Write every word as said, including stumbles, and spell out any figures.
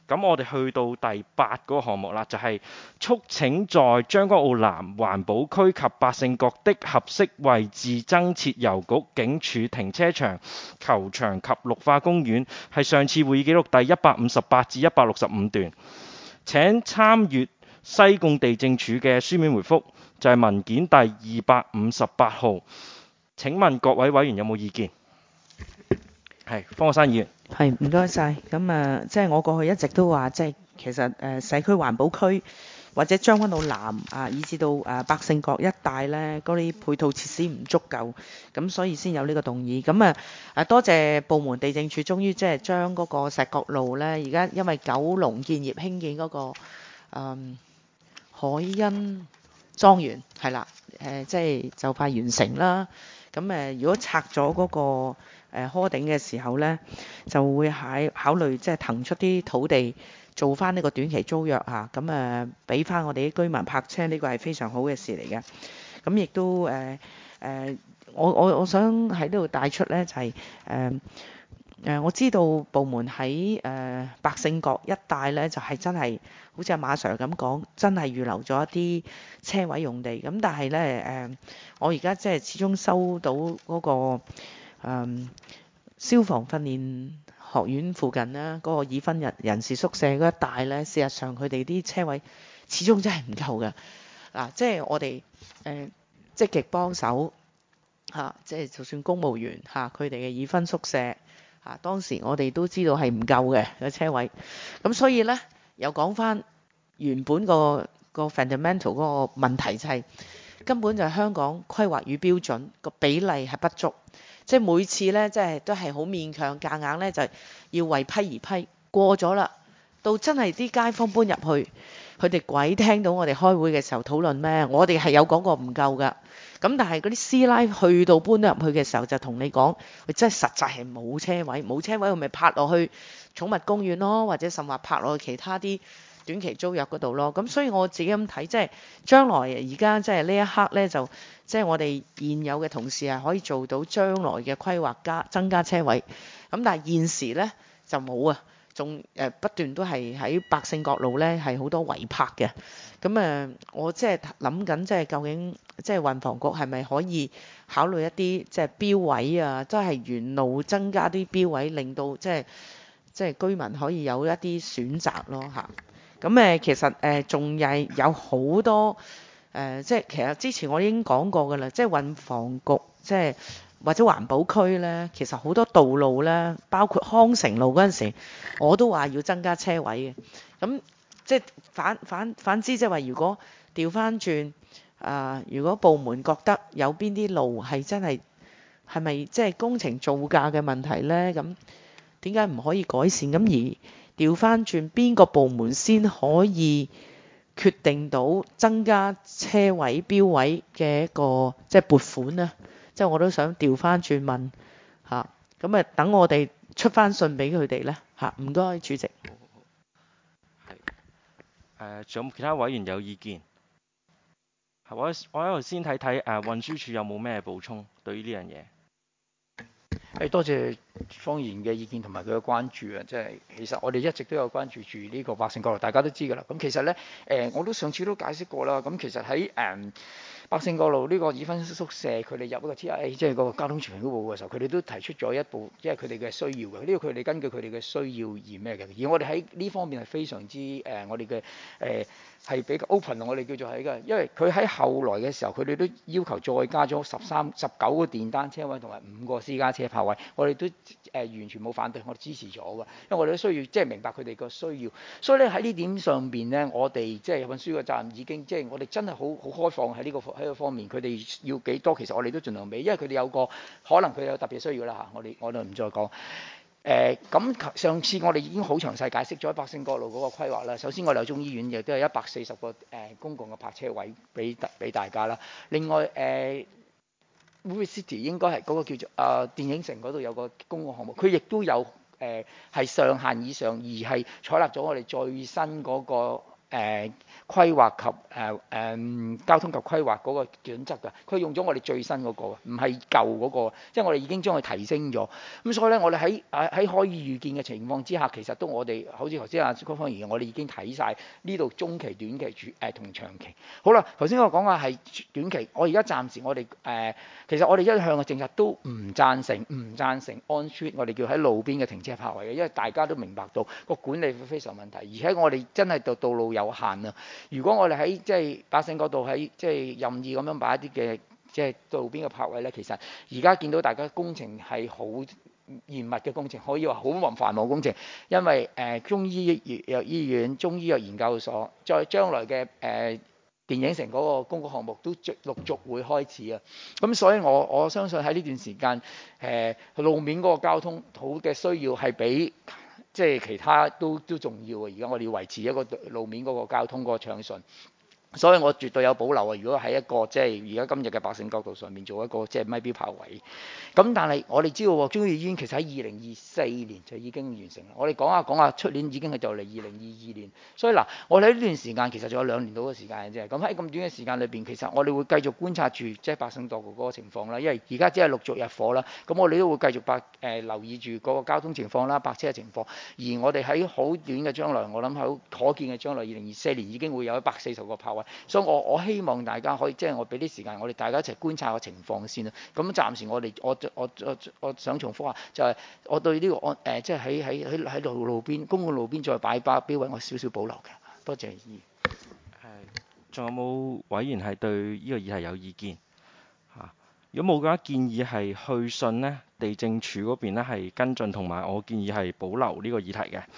咁我哋去到第八個項目啦，就係、促請在將軍澳南環保區及百勝角的合適位置增設郵局、警署、停車場、球場及綠化公園，係上次會議記錄第一百五十八至一百六十五段。請參閱西貢地政處嘅書面回覆，就係、文件第二百五十八號。請問各位委員有冇意見？係方國珊議員。 係，唔該晒。咁啊，即係我過去一直都話，即係其實誒社區環保區或者將軍澳南啊，以至到誒百勝角一帶咧，嗰啲配套設施唔足夠，咁所以先有呢個動議。咁啊啊，多謝部門地政處，終於即係將嗰個石角路咧，而家因為九龍建業興建嗰個嗯海欣莊園係啦，誒即係就快完成啦。咁誒，如果拆咗嗰個誒柯頂嘅時候咧，就會喺考慮即係騰出啲土地做翻呢個短期租約嚇，咁誒俾翻我哋啲居民泊車，呢個係非常好嘅事嚟嘅。咁亦都誒誒、呃，我我我想喺呢度帶出咧，就係誒誒，我知道部門喺誒百勝角一帶咧，就係、是、真係好似阿馬 Sir 咁講，真係預留咗一啲車位用地。咁但係咧誒，我而家即係始終收到嗰、那個、嗯消防訓練學院附近啦，嗰個已婚人人士宿舍嗰一帶咧，事實上佢哋啲車位始終真係唔夠嘅。嗱，即係我哋誒積極幫手嚇，即係就算公務員嚇佢哋嘅已婚宿舍嚇，當時我哋都知道係唔夠嘅個車位。咁所以咧，又講翻原本個個 fundamental 嗰個問題就係根本就係香港規劃與標準個比例係不足。即係每次咧，即係都係好勉強夾硬咧，就係要為批而批過咗啦。到真係啲街坊搬入去，佢哋鬼聽到我哋開會嘅時候討論咩？我哋係有講過唔夠㗎。咁但係嗰啲師奶去到搬入去嘅時候，就同你講，佢真係實在係冇車位，冇車位，佢咪泊落去寵物公園咯，或者甚至泊落去其他啲短期租約嗰度咯。咁所以我自己咁睇，即係將來而家即係呢一刻咧，就即係我哋現有嘅同事係可以做到將來嘅規劃加增加車位。咁但係現時咧就冇啊，仲誒不斷都係喺百勝角路咧係好多違泊嘅。咁誒，我即係諗緊，即係究竟即係運房局係咪可以考慮一啲即係標位啊，即係沿路增加啲標位，令到即係即係居民可以有一啲選擇咯嚇。咁誒其實誒仲係有好多誒、呃，即係其實之前我已經講過㗎啦，即係運房局即係或者環保區咧，其實好多道路咧，包括康城路嗰陣時，我都話要增加車位嘅。咁即係反反反之，即係話如果調翻轉啊，如果部門覺得有邊啲路係真係係咪即係工程造價嘅問題咧？咁點解唔可以改善？咁而調翻轉邊個部門先可以決定到增加車位標位嘅一個即係撥款呢？即係我都想調翻轉問嚇，咁啊等我哋出翻信俾佢哋咧嚇。唔該，主席。 誒，仲有冇其他委員有意見？係我我喺度先睇睇誒運輸署有冇咩補充對於呢樣嘢。 誒多謝方言嘅意見同埋佢嘅關注啊！即係其實我哋一直都有關注住呢個百勝角路，大家都知㗎啦。咁其實咧誒，我都上次都解釋過啦。咁其實喺誒百勝角路呢個已婚宿舍，佢哋入嗰個 T I A，即係個交通全面保護嘅時候，佢哋都提出咗一步，即係佢哋嘅需要嘅。呢個佢哋根據佢哋嘅需要而咩嘅。而我哋喺呢方面係非常之誒、呃，我哋嘅誒係比較 open，我哋叫做係㗎。因為佢喺後來嘅時候，佢哋都要求再加咗十三、十九個電單車位同埋五個私家車泊位，我哋都誒、呃、完全冇反對，我哋支持咗㗎。因為我哋都需要即係、就是、明白佢哋個需要，所以咧喺呢點上邊咧，我哋即係運輸嘅責任已經即係、就是、我哋真係好好開放喺呢、這個喺個方面，佢哋要幾多，其實我哋都盡量俾，因為佢哋有個可能佢有特別需要啦嚇，我哋我哋唔再講。誒咁、呃、上次我哋已經好詳細解釋咗百勝角路嗰個規劃啦。首先我哋有中醫院亦都有一百四十個誒、呃、公共嘅泊車位俾俾大家啦。另外誒 Movie City 應該係嗰個叫做啊、呃、電影城嗰度有個公共項目，佢亦都有誒係、呃、上限以上，而係採納咗我哋最新嗰、那個。 誒規劃及誒誒、呃呃、交通及規劃嗰個準則㗎，佢用咗我哋最新嗰、嗰個，唔係舊嗰、嗰個，即係我哋已經將佢提升咗。咁所以咧，我哋喺喺喺可以預見嘅情況之下，其實都我哋好似頭先阿高方言，我哋已經睇晒呢度中期、短期、主誒同長期。好啦，頭先我講話係短期，我而家暫時我哋誒、呃、其實我哋一向嘅政策都唔贊成，唔贊成 on street， 我哋叫喺路邊嘅停車泊位嘅，因為大家都明白到個管理會非常問題，而且我哋真係道道路有限啊。如果我哋喺即係百姓嗰度喺即係任意咁樣擺一啲嘅即係路邊嘅泊位咧，其實而家見到大家工程係好嚴密嘅工程，可以話好繁忙工程，因為誒、呃、中醫藥醫院、中醫藥研究所，再將來嘅誒、呃、電影城嗰個公共項目都陸續會開始啊。咁所以我我相信喺呢段時間誒、呃、路面嗰個交通好嘅需要係比即係其他都都重要啊！而家我哋要維持一個路面嗰個交通嗰個暢順。所以我絕對有保留啊！如果喺一個即係而家今日嘅百姓角度上面做一個即係咪標炮位，咁但係我哋知道喎，中醫醫院其實喺二零二四年就已經完成啦。我哋講下講下，出年已經係就嚟二零二二年，所以嗱，我哋喺呢段時間其實仲有兩年到嘅時間嘅啫。咁喺咁短嘅時間裏邊，其實我哋會繼續觀察住即係百姓道路嗰個情況啦。因為而家只係陸續入伙啦，咁我哋都會繼續百誒、呃、留意住嗰個交通情況啦、泊車嘅情況。而我哋喺好短嘅將來，我諗喺可見嘅將來，二零二四年已經會有一百四十個泊位。所以我我希望大家可以即係我俾啲時間，我哋大家一齊觀察個情況先啦。咁暫時我哋我我我我想重複下，就係、是、我對呢、這個安誒即係喺喺喺喺路路邊公共路邊再擺把標位，我少少保留嘅。多謝議員。 誒，仲有冇委員係對呢個議題有意見嚇？如果冇嘅話，建議係去信呢地政處嗰邊咧係跟進，同埋我建議係保留呢個議題嘅。